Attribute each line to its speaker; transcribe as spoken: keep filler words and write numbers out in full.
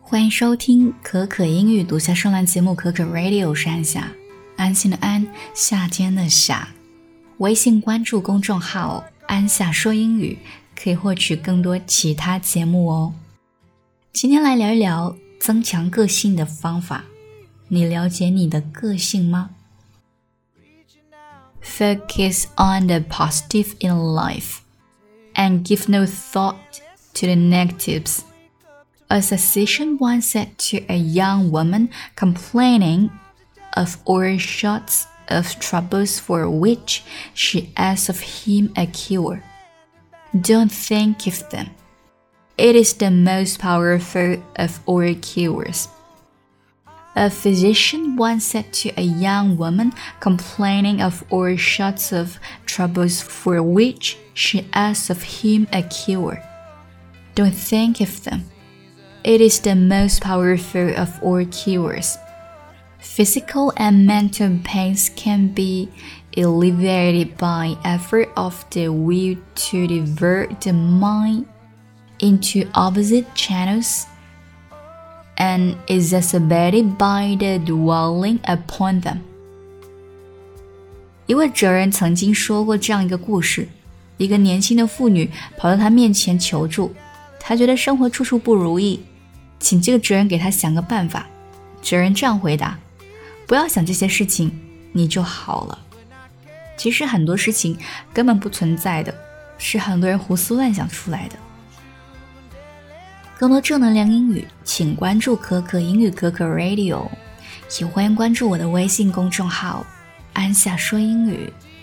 Speaker 1: 欢迎收听可可英语读下声兰节目可可 Radio， 是安夏，安心的安，夏天的夏。微信关注公众号安夏说英语，可以获取更多其他节目哦。今天来聊一聊增强个性的方法。你了解你的个性吗？ Focus on the positive in life and give no thought to the negatives.A physician once said to a young woman complaining of all sorts of troubles for which she asked of him a cure. Don't think of them. It is the most powerful of all cures. A physician once said to a young woman complaining of all sorts of troubles for which she asked of him a cure. Don't think of them.It is the most powerful of all cures. Physical and mental pains can be alleviated by effort of the will to divert the mind into opposite channels and exacerbated by the dwelling upon them. 一位哲人曾经说过这样一个故事，一个年轻的妇女跑到他面前求助，她觉得生活处处不如意，请这个哲人给他想个办法。哲人这样回答：不要想这些事情，你就好了。其实很多事情根本不存在的，是很多人胡思乱想出来的。更多正能量英语，请关注可可英语可可 Radio， 也欢迎关注我的微信公众号安夏说英语。